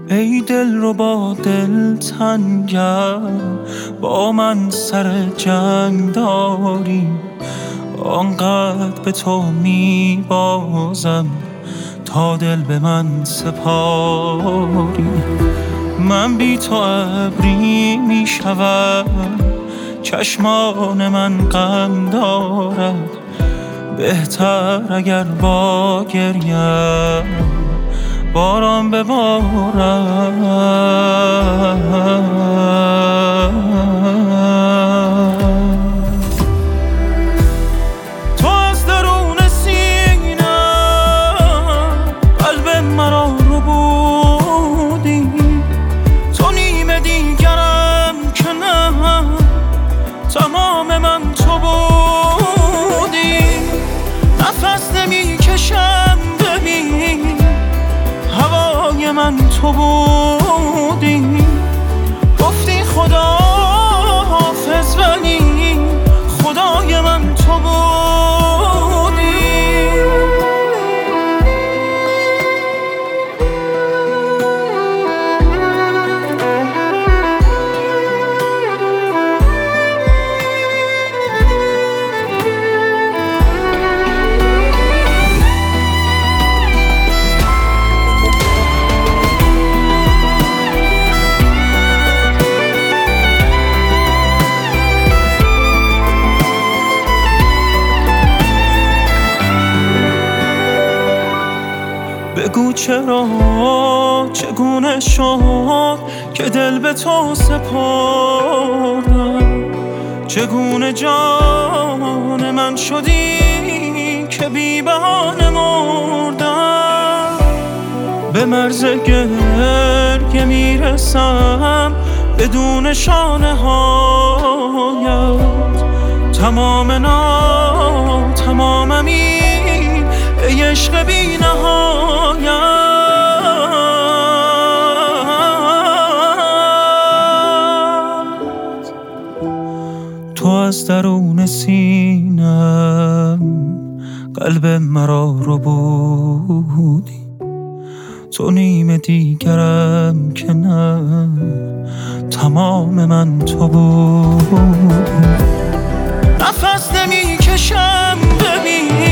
ای دل رو با دل تنگم، با من سر جنگ داری. آنقدر به تو می بازم تا دل به من سپاری. من بی تو ابری می شوم، چشمان من غم دارد. بهتر اگر با گریم باران ببارد. تو از درون سینم قلب مرا رو بودی، تو نیمه دیگرم که نه، تمام من تو بودی. نفس نمی کشم ببین، هوای من تو بودی. گفتی خدا حافظ ولی خدای من تو بودی. بگو چرا، چگونه شد که دل به تو سپردم؟ چگونه جان من شدی که بی بهانه مردم؟ به مرز گریه میرسم بدون شانه هایت. تمامم این ای عشق بی نهایت. تو از درون سینم قلب مرا رو بودی، تو نیمه دیگرم که نه، تمام من تو بودی. نفس نمی کشم ببین،